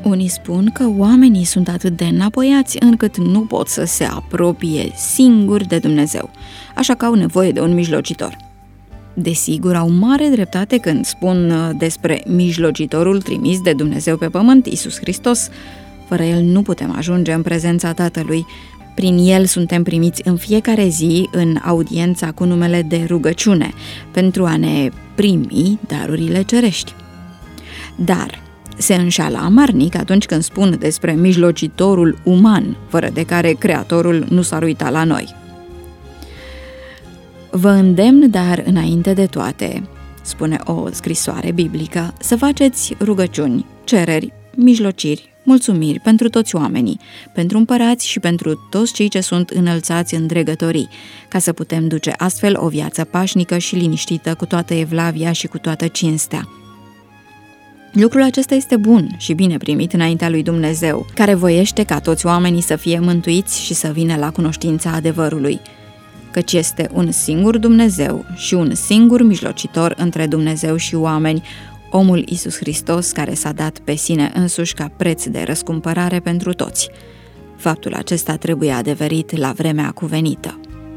Unii spun că oamenii sunt atât de înapoiați încât nu pot să se apropie singuri de Dumnezeu, așa că au nevoie de un mijlocitor. Desigur, au mare dreptate când spun despre mijlocitorul trimis de Dumnezeu pe pământ, Iisus Hristos. Fără El nu putem ajunge în prezența Tatălui. Prin El suntem primiți în fiecare zi în audiența cu numele de rugăciune, pentru a ne primi darurile cerești. Dar se înșală amarnic atunci când spun despre mijlocitorul uman, fără de care Creatorul nu s-ar uita la noi. Vă îndemn, dar înainte de toate, spune o scrisoare biblică, să faceți rugăciuni, cereri, mijlociri, mulțumiri pentru toți oamenii, pentru împărați și pentru toți cei ce sunt înălțați în dregătorii, ca să putem duce astfel o viață pașnică și liniștită cu toată evlavia și cu toată cinstea. Lucrul acesta este bun și bine primit înaintea lui Dumnezeu, care voiește ca toți oamenii să fie mântuiți și să vină la cunoștința adevărului, căci este un singur Dumnezeu și un singur mijlocitor între Dumnezeu și oameni, omul Iisus Hristos, care s-a dat pe sine însuși ca preț de răscumpărare pentru toți. Faptul acesta trebuie adeverit la vremea cuvenită.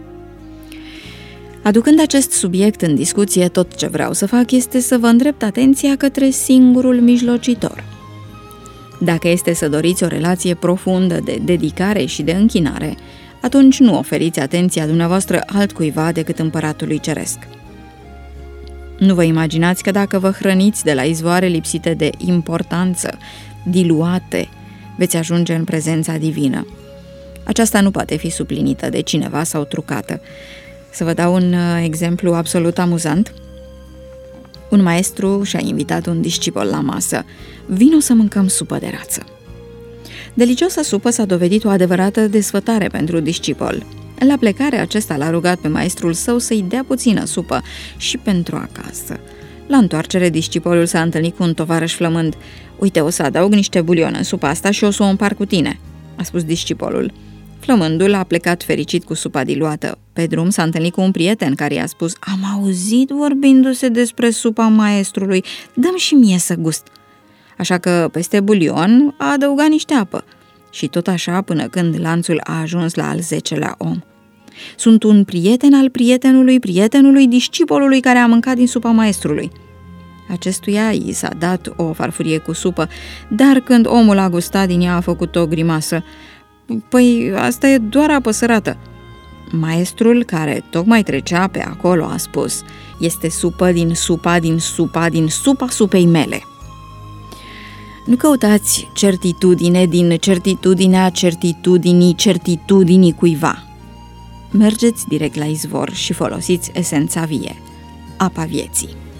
Aducând acest subiect în discuție, tot ce vreau să fac este să vă îndrept atenția către singurul mijlocitor. Dacă este să doriți o relație profundă de dedicare și de închinare, atunci nu oferiți atenția dumneavoastră altcuiva decât Împăratului Ceresc. Nu vă imaginați că dacă vă hrăniți de la izvoare lipsite de importanță, diluate, veți ajunge în prezența divină. Aceasta nu poate fi suplinită de cineva sau trucată. Să vă dau un exemplu absolut amuzant. Un maestru și-a invitat un discipol la masă. Vino să mâncăm supă de rață. Delicioasa supă s-a dovedit o adevărată desfătare pentru discipol. La plecare, acesta l-a rugat pe maestrul său să-i dea puțină supă și pentru acasă. La întoarcere, discipoliul s-a întâlnit cu un tovarăș flămând. Uite, o să adaug niște bulion în supa asta și o să o împart cu tine, a spus discipolul. Flămândul a plecat fericit cu supa diluată. Pe drum s-a întâlnit cu un prieten care i-a spus: am auzit vorbindu-se despre supa maestrului, dă-mi și mie să gust. Așa că peste bulion a adăugat niște apă. Și tot așa până când lanțul a ajuns la al 10-lea om. Sunt un prieten al prietenului discipolului care a mâncat din supa maestrului. Acestuia i s-a dat o farfurie cu supă, dar când omul a gustat din ea a făcut o grimasă. Păi asta e doar apă sărată. Maestrul, care tocmai trecea pe acolo, a spus: este supă din supa supei mele. Nu căutați certitudine din certitudinea certitudinii cuiva. Mergeți direct la izvor și folosiți esența vie, apa vieții.